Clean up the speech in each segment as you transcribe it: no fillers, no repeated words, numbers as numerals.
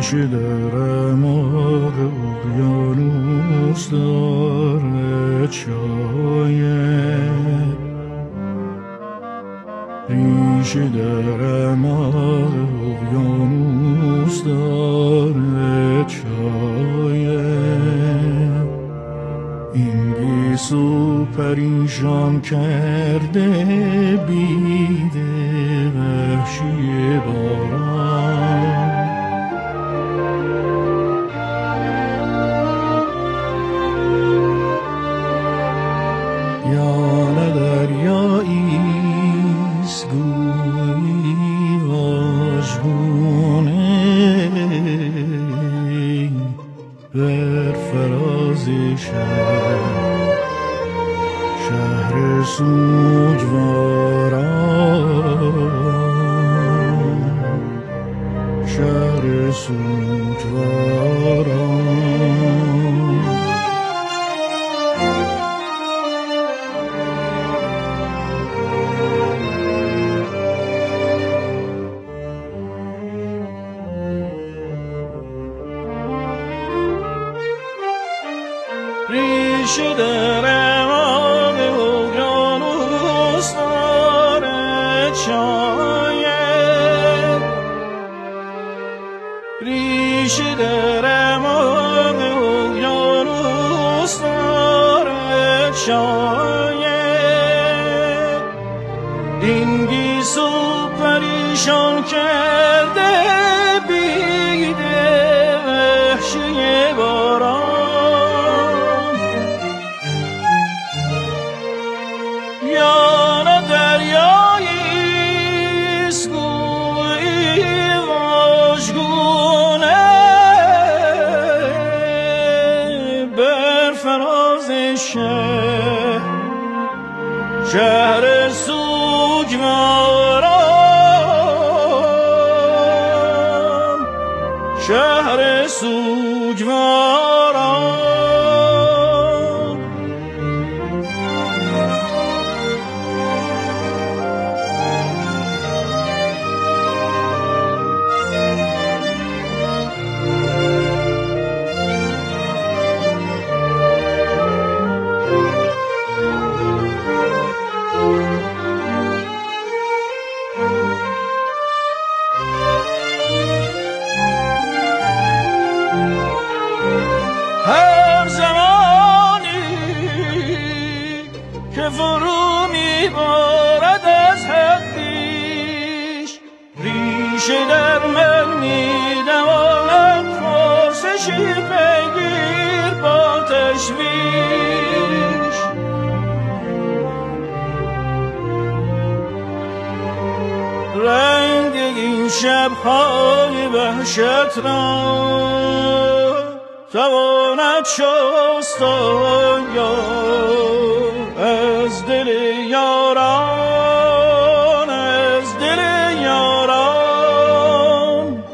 ریشه در اعماق اقیانوس دارد شاید، ریشه در اعماق اقیانوس دارد شاید. این گیسو پریشان کرده بیده وحشی باران، یا نه دریاییست گویی واژگونه بر فراز شهر سوگواران، شهر سوگواران. ریشه در اعماق اقیانوس دارد شاید، ریشه در اعماق اقیانوس دارد شاید. این گیسو پریشان کرده بیده وحشی باران، یا نه دریاییست گویی واژگونه بر فراز شهر سوگواران، شهر سوگواران. هر زمانی که فرو میبارد از حق پیش، ریشه در من میدواند پرسشی پیگیر با تشویش. رنگ این شب‌های وحشت را تواند شست یا از دل یاران، از دل یاران.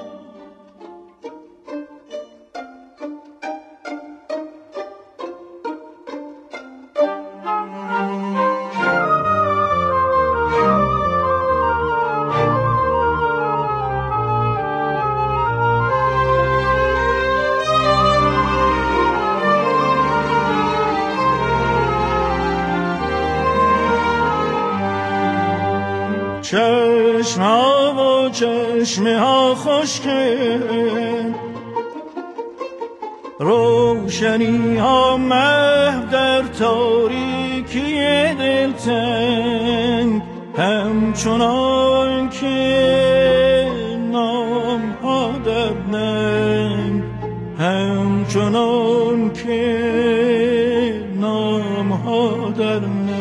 چشم‌ها و چشمه‌ها خشکن، روشنی‌ها محو در تاریکی دلتنگ، همچنان که نام‌ها در ننگ، همچنان که نام‌ها در ننگ.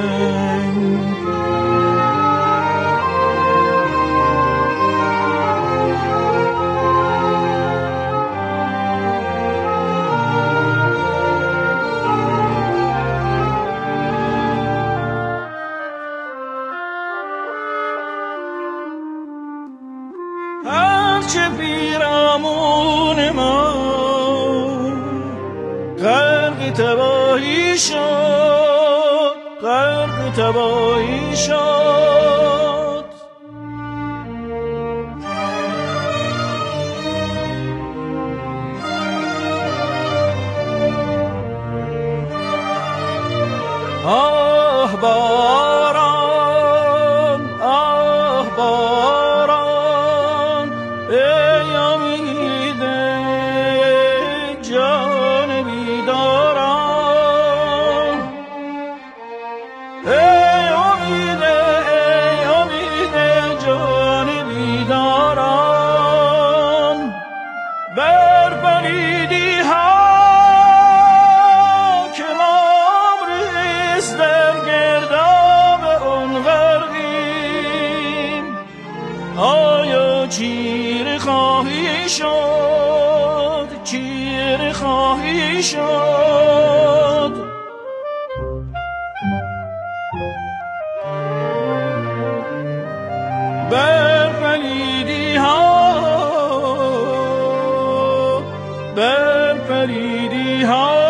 هرچه پیرامون ما غرق تباهی شد، غرق تباهی شد. شد چیره خواهی شد بر پلیدی ها بر پلیدی ها